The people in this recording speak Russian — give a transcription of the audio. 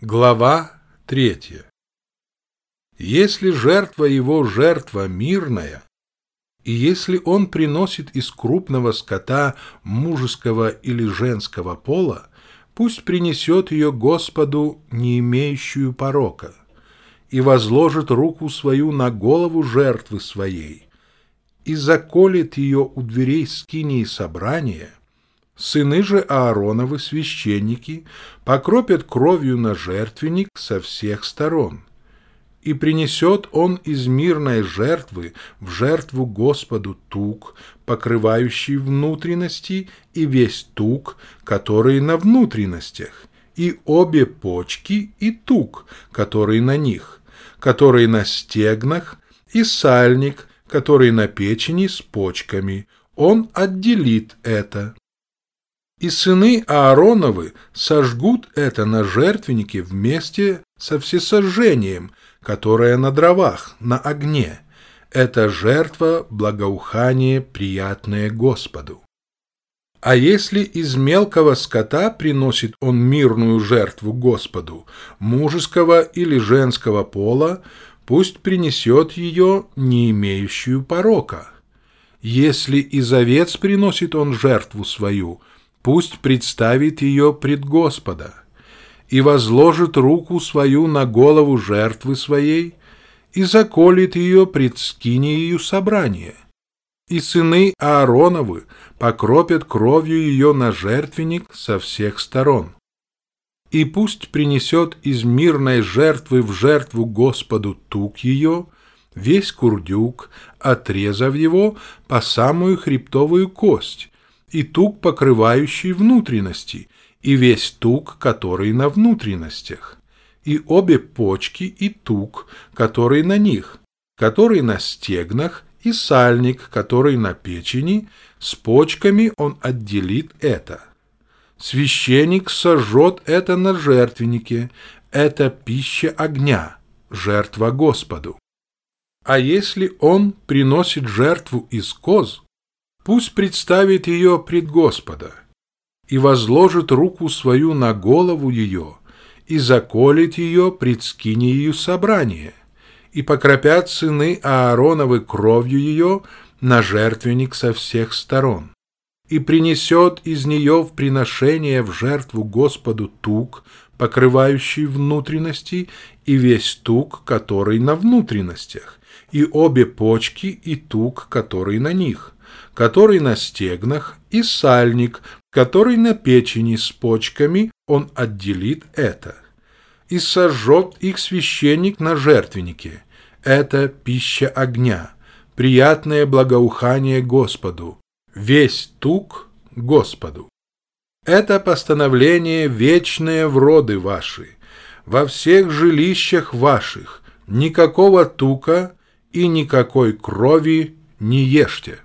Глава 3. Если жертва его жертва мирная, и если он приносит из крупного скота мужеского или женского пола, пусть принесет ее Господу, не имеющую порока, и возложит руку свою на голову жертвы своей, и заколет ее у дверей скинии собрания. Сыны же Аароновы, священники, покропят кровью на жертвенник со всех сторон. И принесет он из мирной жертвы в жертву Господу тук, покрывающий внутренности, и весь тук, который на внутренностях, и обе почки, и тук, который на них, который на стегнах, и сальник, который на печени с почками. Он отделит это. И сыны Аароновы сожгут это на жертвеннике вместе со всесожжением, которое на дровах, на огне. Это жертва благоухание, приятное Господу. А если из мелкого скота приносит он мирную жертву Господу, мужеского или женского пола, пусть принесет ее, не имеющую порока. Если из овец приносит он жертву свою, пусть представит ее пред Господа и возложит руку свою на голову жертвы своей и заколет ее пред скинией собрания. И сыны Аароновы покропят кровью ее на жертвенник со всех сторон. И пусть принесет из мирной жертвы в жертву Господу тук ее, весь курдюк, отрезав его по самую хребтовую кость, и тук, покрывающий внутренности, и весь тук, который на внутренностях, и обе почки, и тук, который на них, который на стегнах, и сальник, который на печени, с почками он отделит это. Священник сожжет это на жертвеннике, это пища огня, жертва Господу. А если он приносит жертву из коз, пусть представит ее пред Господа и возложит руку свою на голову ее и заколет ее пред скинией собрания, и покропят сыны Аароновы кровью ее на жертвенник со всех сторон, и принесет из нее в приношение в жертву Господу тук, покрывающий внутренности, и весь тук, который на внутренностях, и обе почки, и тук, который на них, который на стегнах, и сальник, который на печени с почками, он отделит это. И сожжет их священник на жертвеннике. Это пища огня, приятное благоухание Господу, весь тук Господу. Это постановление вечное в роды ваши, во всех жилищах ваших, никакого тука и никакой крови не ешьте.